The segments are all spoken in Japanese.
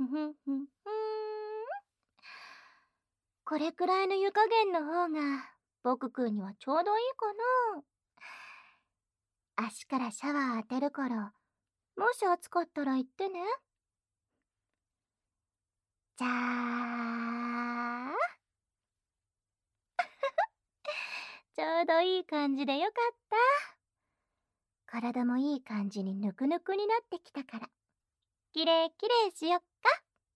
ふんふん。これくらいの湯加減の方が僕くんにはちょうどいいかな。足からシャワー当てるから、もし暑かったら言ってね。じゃあ、ちょうどいい感じでよかった。体もいい感じにぬくぬくになってきたから、きれいきれいしよっか。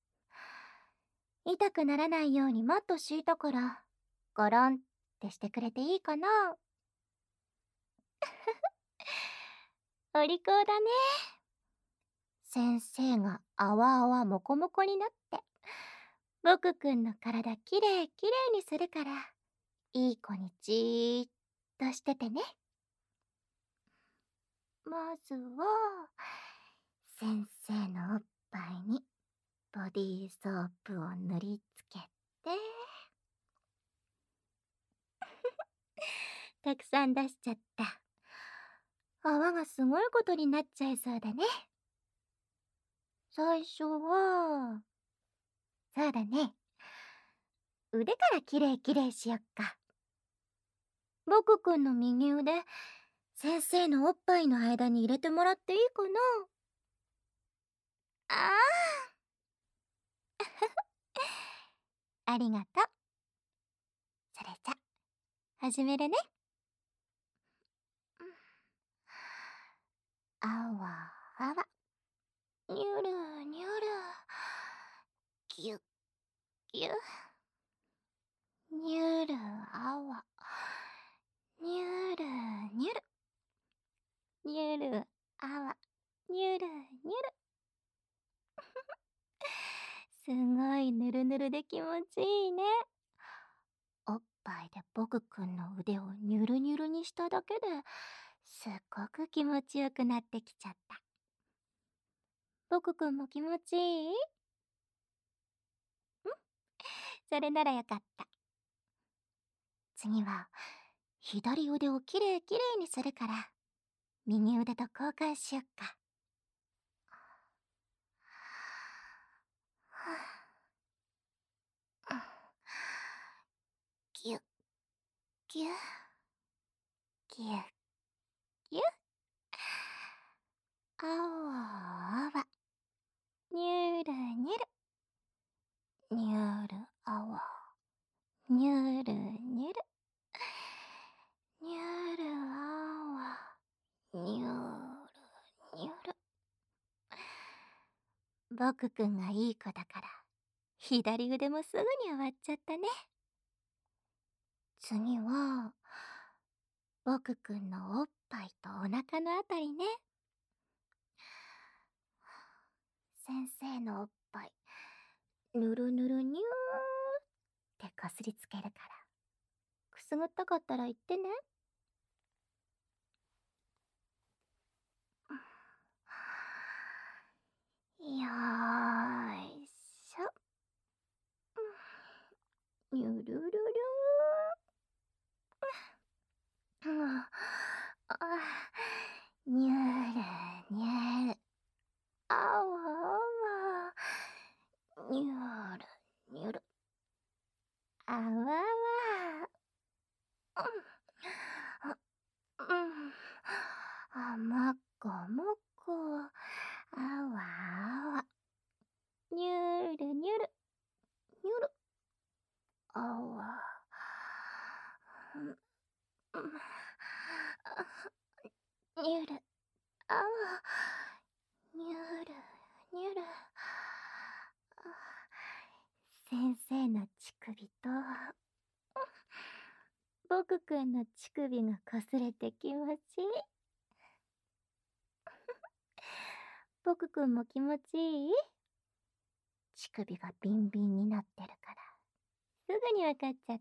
痛くならないようにマット敷いたから、ゴロンってしてくれていいかな。お利口だね。先生があわあわもこもこになって、僕くんの体きれいきれいにするから、いい子にじーっとしててね。まずは、先生のおっぱいにボディーソープを塗りつけて、たくさん出しちゃった。泡がすごいことになっちゃいそうだね。最初は、そうだね。腕からきれいきれいしよっか。僕くんの右腕、先生のおっぱいの間に入れてもらっていいかな。ああ、ありがとう。それじゃ、始めるね。あわあわ。にゅるにゅる。ぎゅっぎゅ。にゅるあわ。にゅるにゅる。にゅるあわ。にゅるにゅる。すごいぬるぬるで気持ちいいね。おっぱいで僕くんの腕をニュルニュルにしただけですっごく気持ちよくなってきちゃった。僕くんも気持ちいい？それならよかった。次は左腕をきれいきれいにするから右腕と交換しよっか。ぎゅっぎゅっぎゅっぎゅっ。あわあわ。にゅるにゅる。にゅるあわ。にゅるにゅる。にゅるあわ。にゅるにゅる。僕くんがいい子だから左腕もすぐに終わっちゃったね。次は僕くんのおっぱいとお腹のあたりね。先生のおっぱいぬるぬるにゅーってこすりつけるから、くすぐったかったら言ってね。よーいしょ。にゅるるるー。あ、にゅるにゅる。あわあわ。にゅるにゅる。あわわ。うん。あまこもこ。あわあわ。にゅるにゅる。にゅる。あわ。にゅる。あわ。にゅるにゅる。先生の乳首と僕くんの乳首がこすれて気持ちいい。僕くんも気持ちいい？乳首がビンビンになってるからすぐにわかっちゃった。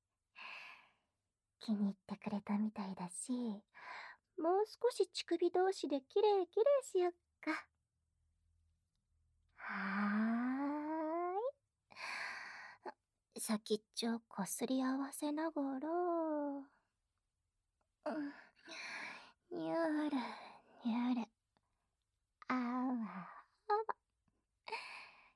気に入ってくれたみたいだし、もう少し乳首同士できれいきれいしよっか。はーい。先っちょこすり合わせながら、にゅるにゅる。あわあわ。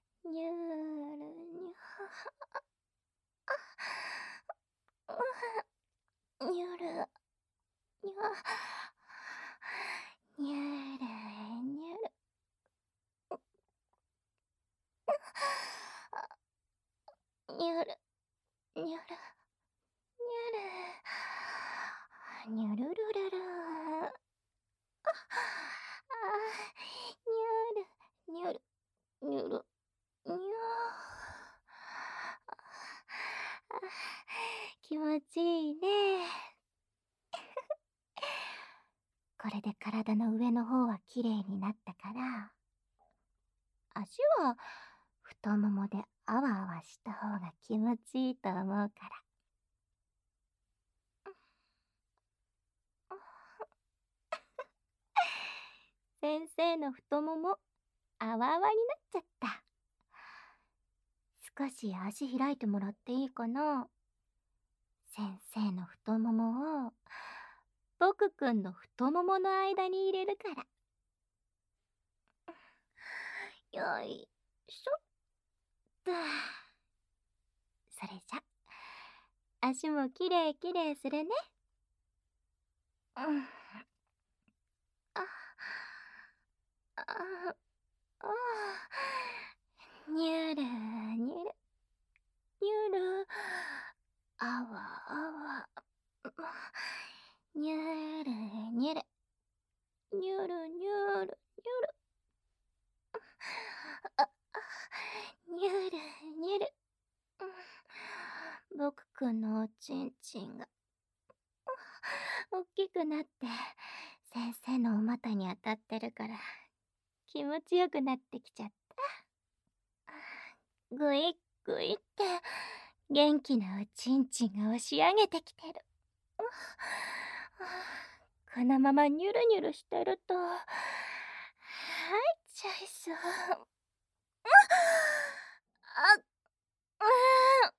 にゅる、にゅる、にゅる。にゅるるるる。あ、にゅる、にゅる、にゅる、にゅあ、気持ちいいね。これで体の上の方はきれいになったから、足は太ももであわあわした方が気持ちいいと思うから。先生の太もも、あわあわになっちゃった。少し足開いてもらっていいかな。先生の太ももを、僕くんの太ももの間に入れるから。よいしょっと。それじゃ、足もきれいきれいするね。うん。あ、あ、あ、にゅるにゅる、にゅる。あわあわ。にゅるにゅる。にゅるにゅるにゅる。あ、にゅるにゅる。僕くんのおちんちんがおっきくなって先生のお股に当たってるから気持ちよくなってきちゃった。ぐいっぐいって元気なおちんちんが押し上げてきてる。このままニュルニュルしてると入っちゃいそう。あ、あ、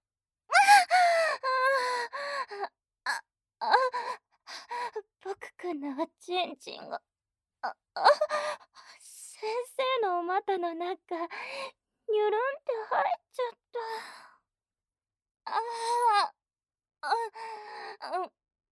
あ、あ、僕くんのおちんちんが、先生のお股の中、ニュルンって入っちゃった。うん、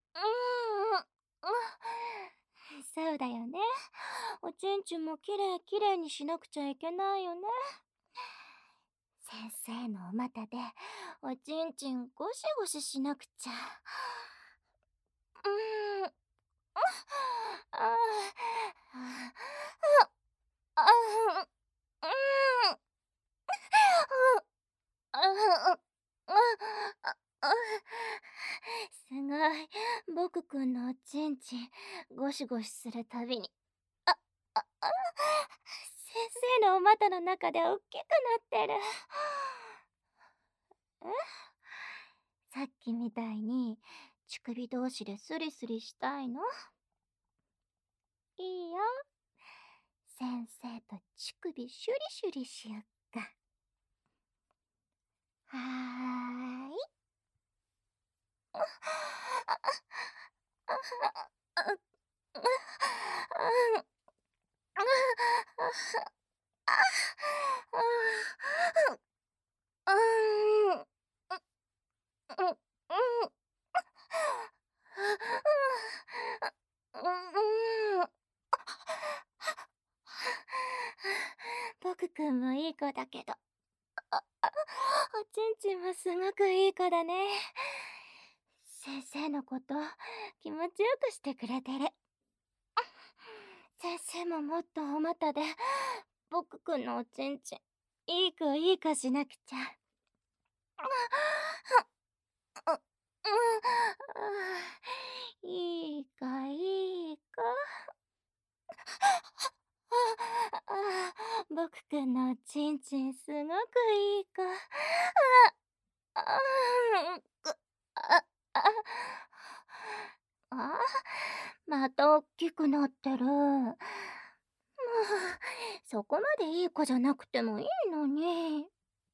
そうだよね。おちんちんもきれいきれいにしなくちゃいけないよね。先生のお股でおちんちんゴシゴシしなくちゃ。うん。ああ。ああ。うん。すごい。僕くんのおちんちんゴシゴシするたびに、あ、先生のお股の中でおっきくなってる。え、さっきみたいに乳首同士でスリスリしたいの？いいよ。先生と乳首シュリシュリしよっか。はーい。僕くんもいい子だけど、おちんちんもすごくいい子だね。先生のこと気持ちよくしてくれてる。先生ももっとお股で僕くんのおちんちんいい子いい子しなくちゃ。いい子いい子。僕くんのおちんちんすごくいい子。あ、またおっきくなってる。もう、そこまでいい子じゃなくてもいいのに。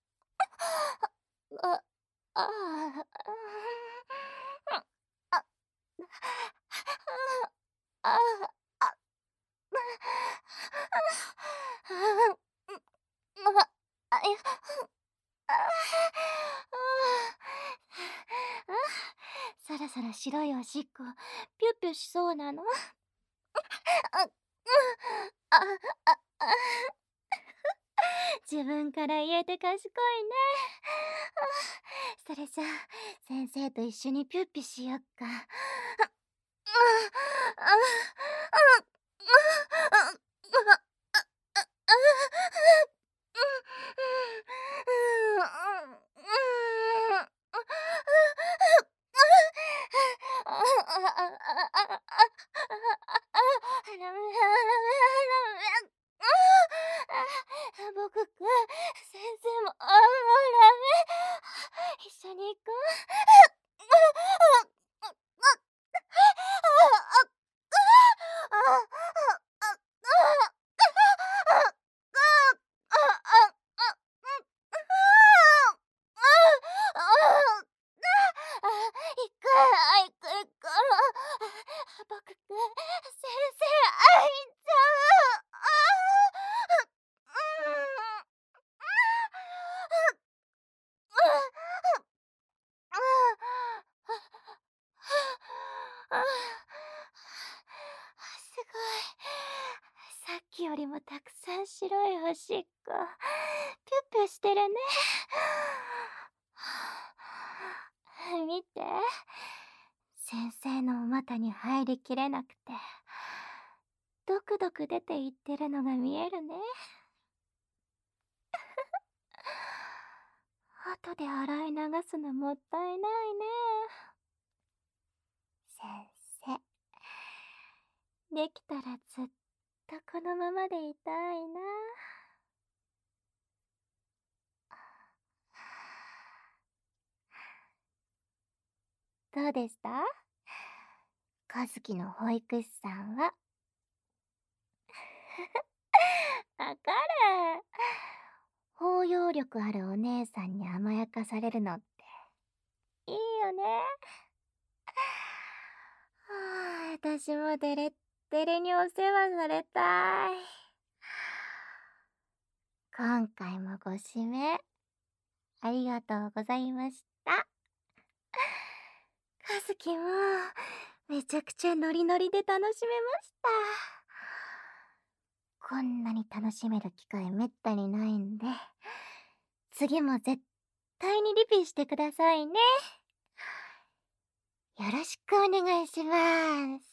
あ、ああ、あ、あ、あ、いや、そろそろ白いおしっこピュッピュしそうなの。あ、自分から言えて賢いね。 それじゃあ、先生と一緒にピュッピしよっか。僕くん、先生も、ダメ。一緒に行こ行く。僕くん、先生、会いちゃすごい。さっきよりもたくさん白いおしっこ。ぴゅっぴゅしてるね。見て。先生のお股に入りきれなくて、ドクドク出ていってるのが見えるね。後で洗い流すのもったいないね。先生、できたらずっとこのままでいたいな。どうでした？和樹の保育士さんは。わかる。包容力あるお姉さんに甘やかされるのっていいよね。私もデレッデレにお世話されたい。今回もご指名ありがとうございました。和樹もめちゃくちゃノリノリで楽しめました。こんなに楽しめる機会めったにないんで、次も絶対にリピしてくださいね。よろしくお願いします。